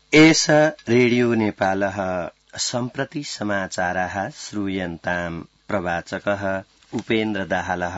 एष रेडियो नेपालः सम्प्रति समाचाराः श्रूयन्ताम् प्रवाचकः उपेन्द्र दाहालः।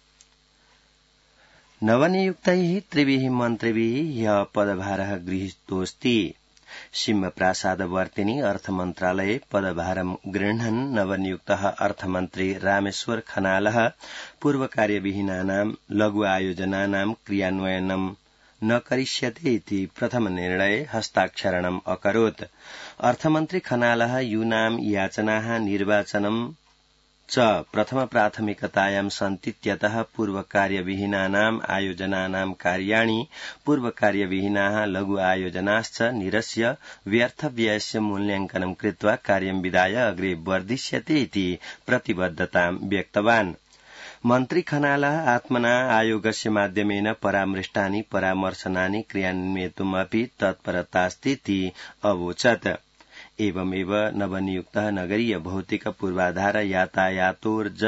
नवनियुक्तैः त्रिभिः मन्त्रिभिः ह्यः पदभारः गृहीतोऽस्ति। सिंहप्रासादवर्तिनि अर्थमन्त्रालये पदभारं गृह्णन् नवनियुक्तः अर्थमन्त्री रामेश्वर खनालः पूर्वकार्यविहीनानां लघु आयोजनानां क्रियान्वयनं न करिष्यते इति प्रथम निर्णये हस्ताक्षरणम् अकरोत्। अर्थमन्त्री खनालः यूनां याचनाः निर्वाचनं च प्रथम प्राथमिकतायां सन्तीत्यतः पूर्वकार्यविहीनानाम् आयोजनानां कार्याणि पूर्वकार्यविहीनाः लघु आयोजनाश्च निरस्य व्यर्थव्ययस्य मूल्यांकनं कृत्वा कार्यं विधाय अग्रे वर्धिष्यते इति प्रतिबद्धतां व्यक्तवान्। मन्त्री खनालः आत्मना आयोगस्य माध्यमेन परामृष्टानि परामर्शनानि क्रियान्वयितुमपि तत्परतास्तीति अवोचत्। एवमेव नवनियुक्तः नगरीय भौतिक पूर्वाधार यातायातोर्ज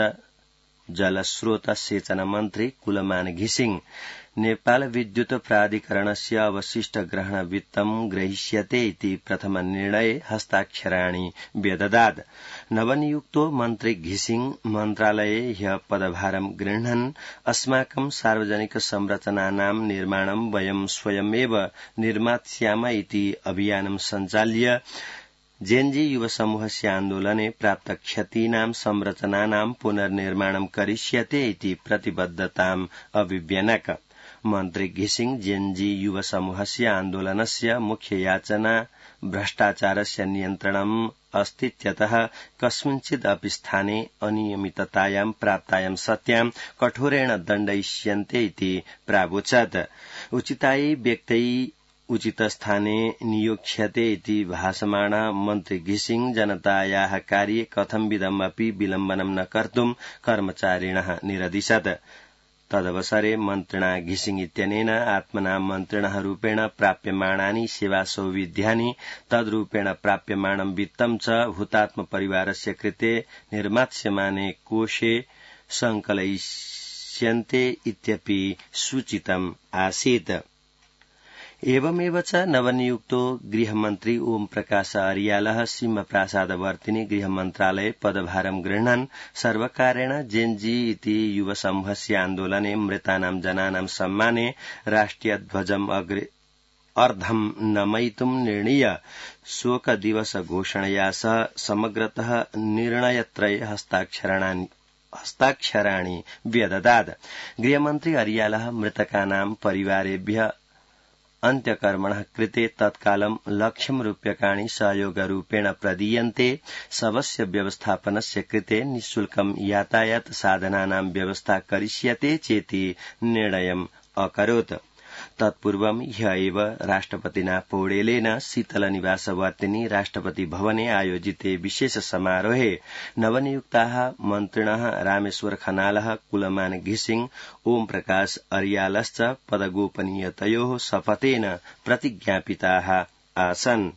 जलस्रोत सेचन मन्त्री कुलमान घिसिङ नेपाल विद्युत प्राधिकरणस्य अवशिष्ट ग्रहण वित्तं ग्रहीष्यते इति प्रथम निर्णये हस्ताक्षराणि व्यददात्। नवनियुक्तो मन्त्री घिसिङ मन्त्रालये ह्यः पदभारं गृह्णन् अस्माकं सार्वजनिक संरचनानां निर्माणं वयं स्वयमेव निर्मास्याम इति अभियानं सञ्चाल्य जेएनजी युव समूहस्य आन्दोलने प्राप्त क्षतीनां संरचनानां पुनर्निर्माणं करिष्यते इति प्रतिबद्धताम् अभिव्यनक। मन्त्री घिसिङ जेएनजी युव समूहस्य आन्दोलनस्य मुख्य याचना भ्रष्टाचारस्य नियन्त्रणम् अस्तीत्यतः कस्मिंश्चिदपि स्थाने अनियमिततायां प्राप्तायां सत्यां कठोरेण दण्डयिष्यन्ते इति प्रावोचत्। उचितायै व्यक्त्यै उचित स्थाने नियोक्ष्यते इति भाषमाण मन्त्री घिसिङ जनतायाः कार्ये कथंविधमपि विलम्बनं न कर्तुं कर्मचारिणः निरदिशत्। तदवसरे मन्त्रिणा घिसिङ इत्यनेन आत्मना मन्त्रिणः रूपेण प्राप्यमाणानि सेवासौविध्यानि तद्रूपेण प्राप्यमाणं वित्तं च हुतात्म परिवारस्य कृते निर्मास्यमाने कोषे संकलयिष्यन्ते इत्यपि सूचितम् आसीत्। एवमेव च नवनियुक्तो गृहमन्त्री ओम प्रकाश अर्यालः सिंहप्रासादवर्तिनि गृहमन्त्रालये पदभारं गृह्णन् सर्वकारेण जेएनजी इति युव समूहस्य आन्दोलने मृतानां जनानां सम्माने राष्ट्रियध्वजम् अर्धं नमयितुं निर्णीय शोकदिवस घोषणया सह समग्रतः निर्णयत्रये हस्ताक्षराणि व्यददात्। गृहमन्त्री अर्यालः मृतकानां परिवारेभ्यः अन्त्यकर्मणः कृते तत्कालं ₹1,00,000 सहयोगरूपेण प्रदीयन्ते। शवस्य व्यवस्थापनस्य कृते निःशुल्कं यातायात साधनानां व्यवस्था करिष्यते चेति निर्णयम् अकरोत्। तत्पूर्वं ह्यः एव राष्ट्रपतिना पौडेलेन शीतलनिवासवर्तिनि राष्ट्रपति भवने आयोजिते विशेष समारोहे नवनियुक्ताः मन्त्रिणः रामेश्वर खनालः कुलमान घिसिङ ओम प्रकाश अर्यालश्च पदगोपनीयतयोः शपथेन प्रतिज्ञापिताः आसन्।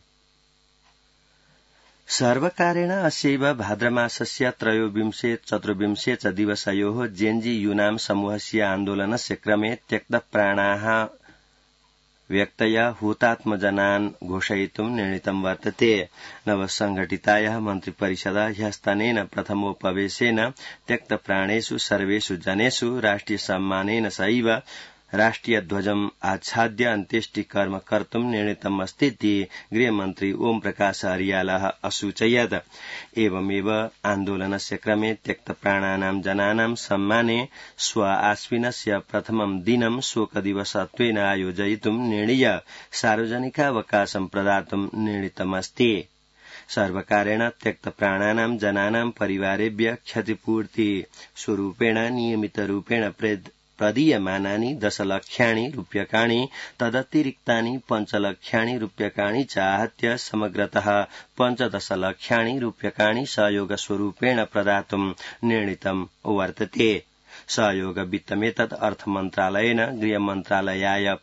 सर्वकारेण अस्यैव भाद्रमासस्य 23-24 च दिवसयोः जेएनजी यूनां समूहस्य आन्दोलनस्य क्रमे त्यक्तप्राणाः व्यक्तया हुतात्मजनान् घोषयितुं निर्णीतं वर्तते। नवसंघटितायाः मन्त्रिपरिषदा ह्यस्तनेन प्रथमोपवेशेन त्यक्तप्राणेषु सर्वेषु जनेषु राष्ट्रियसम्मानेन सहैव राष्ट्रियध्वजम् आच्छाद्य अन्त्येष्टिकर्म कर्तुं निर्णीतमस्तीति गृहमन्त्री ओम प्रकाश अर्यालः असूचयत्। एवमेव आन्दोलनस्य क्रमे त्यक्तप्राणानां जनानां सम्माने स्व आश्विनस्य प्रथमं दिनं शोकदिवसत्वेन आयोजयितुं निर्णीय सार्वजनिकावकाशं प्रदातुं निर्णीतमस्ति। सर्वकारेण त्यक्तप्राणानां जनानां परिवारेभ्यः क्षतिपूर्ति स्वरूपेण नियमितरूपेण प्रदीयमानानि 10 लक्षाणि रूप्यकाणि तदतिरिक्तानि 5 लक्षाणि रूप्यकाणि च आहत्य समग्रतः 15 लक्षाणि रूप्यकाणि सहयोगस्वरूपेण प्रदातुं निर्णीतं वर्तते। सहयोग वित्तमेतत् अर्थमन्त्रालयेन गृहमन्त्रालयाय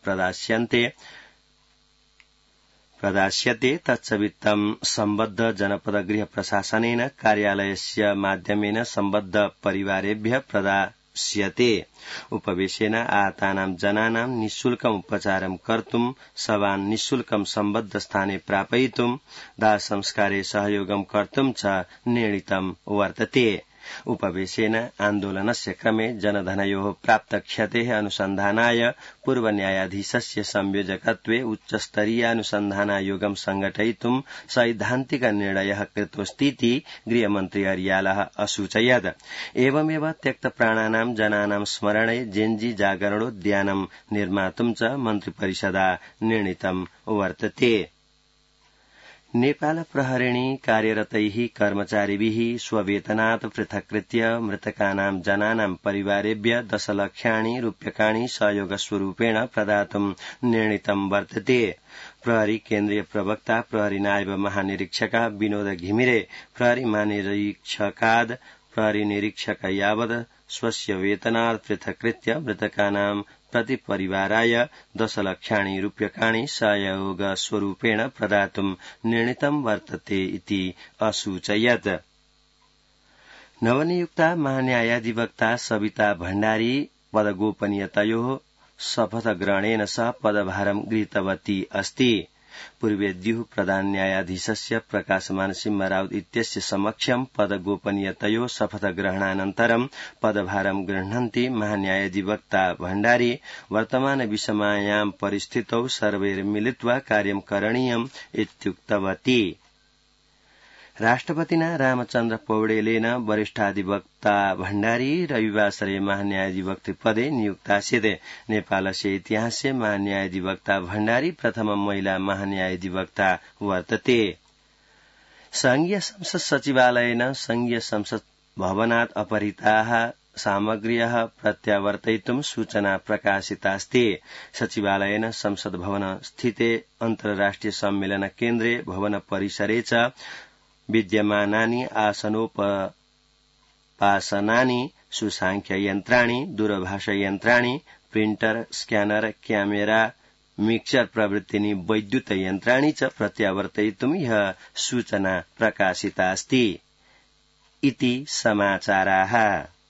प्रदास्यते। तच्च वित्तं सम्बद्ध जनपद गृह प्रशासनेन कार्यालयस्य माध्यमेन सम्बद्ध परिवारेभ्यः उपवेश्यते उपवेशेन आहतानां जनानां निःशुल्कम् उपचारं कर्तुं शवान् निःशुल्कं सम्बद्ध स्थाने प्रापयितुं दाह संस्कारे सहयोगं कर्तुं च निर्णीतं वर्तते उपवेशेन आन्दोलनस्य क्रमे जनधनयोः प्राप्त क्षतेः अनुसन्धानाय पूर्व न्यायाधीशस्य संयोजकत्वे उच्चस्तरीयानुसन्धानायोगं संघटयितुं सैद्धान्तिक निर्णयः कृतोऽस्तीति गृहमन्त्री अर्यालः असूचयत् एवमेव त्यक्तप्राणानां जनानां स्मरणे जेन्जी जागरणोद्यानं निर्मातुं च मन्त्रिपरिषदा निर्णीतं वर्तते नेपाल प्रहरिणी कार्यरतैः कर्मचारिभिः स्ववेतनात् पृथक्कृत्य मृतकानां जनानां परिवारेभ्य 10 लक्षाणि रूप्यकाणि सहयोगस्वरूपेण प्रदातुं निर्णीतं वर्तते प्रहरी केन्द्रीय प्रवक्ता प्रहरी नायब महानिरीक्षक विनोद घिमिरे प्रहरी महानिरीक्षकाद् प्रहरी निरीक्षक यावत् स्वस्य वेतनात् पृथक्कृत्य मृतकानां प्रति परिवाराय 10 लक्षाणि रूप्यकाणि सहयोगस्वरूपेण प्रदातुं निर्णीतं वर्तते इति असूचयत् नवनियुक्ता महान्यायाधिवक्ता सविता भण्डारी पदगोपनीयतयोः शपथग्रहणेन सह पदभारं गृहीतवती अस्ति पूर्वेद्युः प्रधान न्यायाधीशस्य प्रकाशमान सिंह राउत इत्यस्य समक्षं पदगोपनीयतयोः शपथग्रहणानन्तरं पदभारं गृह्णन्ति महान्यायाधिवक्ता भण्डारी वर्तमान विषमायां परिस्थितौ सर्वैर्मिलित्वा कार्यं करणीयम् इत्युक्तवती राष्ट्रपतिना रामचन्द्र पौडेलेन वरिष्ठाधिवक्ता भण्डारी रविवासरे महान्यायाधिवक्तृ पदे नियुक्तास्यते नेपालस्य इतिहासस्य महान्यायाधिवक्ता भण्डारी प्रथम महिला महान्यायाधिवक्ता वर्तते संघीय संसद सचिवालयेन संघीय संसद भवनात् अपहृताः सामग्र्यः प्रत्यावर्तयितुं सूचना प्रकाशितास्ति सचिवालयेन संसद भवन स्थिते अन्तर्राष्ट्रिय सम्मेलन केन्द्रे भवन परिसरे च विद्यमानानि आसनोपपासनानि सुसांख्ययन्त्राणि दूरभाषयन्त्राणि प्रिंटर स्क्यानर क्यामेरा मिक्सर प्रभृतीनि वैद्युतयन्त्राणि च प्रत्यावर्तयितुं ह्यः सूचना प्रकाशितास्ति इति समाचाराः।